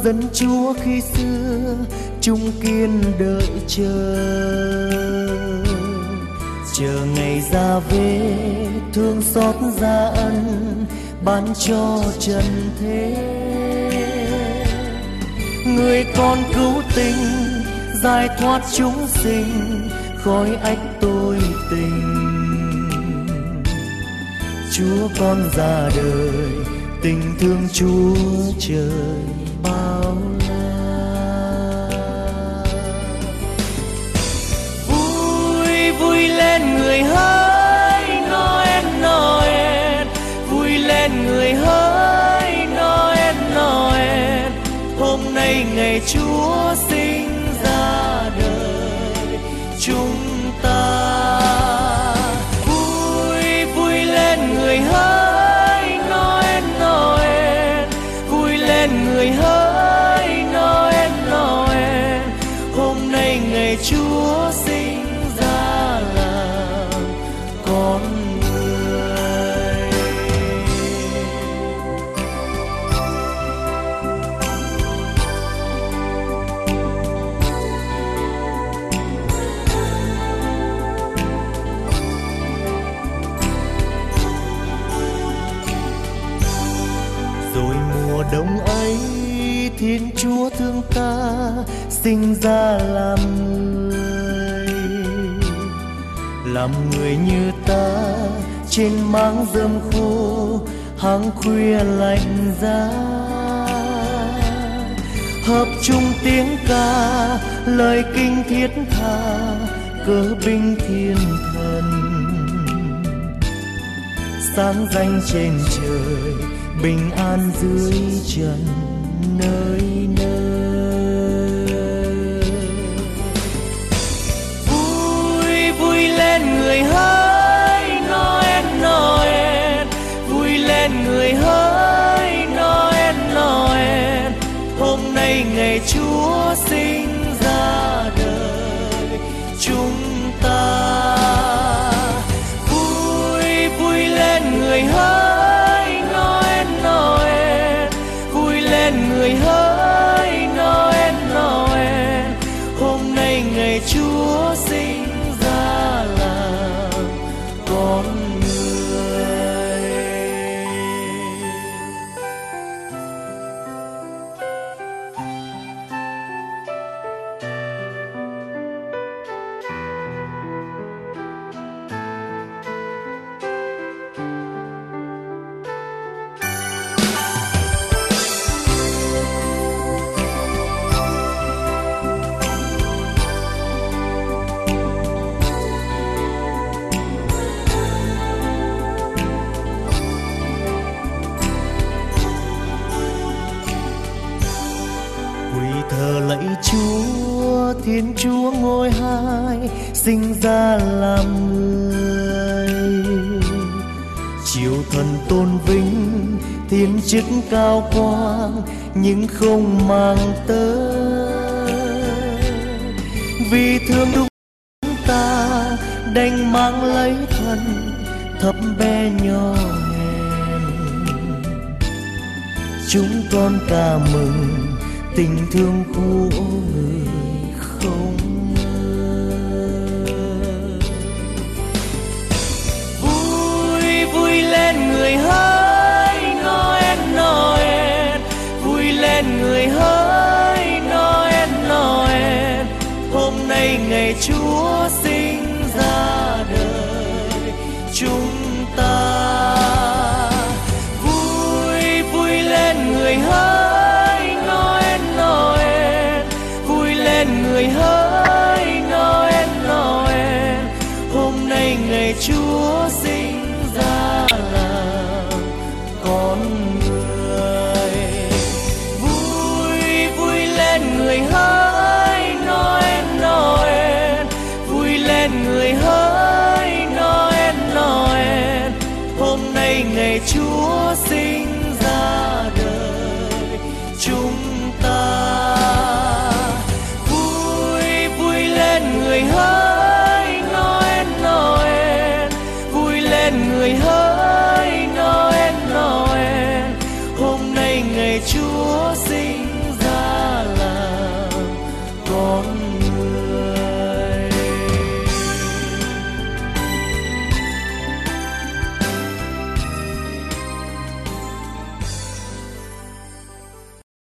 dân Chúa khi xưa chung kiên đợi chờ ngày ra về thương xót ra ân ban cho trần thế. Người con cứu tình giải thoát chúng sinh khói ách tôi tình. Chúa con ra đời tình thương Chúa trời bao la. Vui vui lên người hỡi Noel Noel, vui lên người hỡi Noel Noel. Hôm nay ngày Chúa sinh ra đời chúng ta. Vui vui lên người hỡi Noel Noel, vui lên người hỡi Noel Noel. Hôm nay ngày Chúa sinh ra làm con người. Rồi mùa đông ấy Thiên Chúa thương ta sinh ra làm người như ta trên máng rơm khô hàng khuya lạnh giá. Hợp chung tiếng ca lời kinh thiết tha cớ binh thiên thần. Sáng danh trên trời bình an dưới trần nơi nơi. Vui vui lên người hỡi Noel Noel, vui lên người hỡi Noel Noel. Hôm nay ngày Chúa sinh ra đời chúng ta. Vui vui lên người hỡi Noel Noel, vui lên người hỡi Noel Noel. Hôm nay ngày Chúa sinh ra làm con người. Thờ lạy Chúa, Thiên Chúa ngôi hai sinh ra làm người. Chiều thần tôn vinh, thiên chức cao quang nhưng không mang tới. Vì thương chúng ta đành mang lấy thân thấp bé nhỏ hèn. Chúng con ca mừng tình thương của người không ngờ. Vui vui lên người hỡi Noel Noel, vui lên người hỡi Noel Noel. Hôm nay ngày Chúa sinh ra đời chúng ta. Vui vui lên người hỡi người hỡi Noel Noel. Hôm nay ngày Chúa sinh ra làm con người. Vui vui lên người hỡi Noel Noel, vui lên người hỡi Noel Noel. Hôm nay ngày Chúa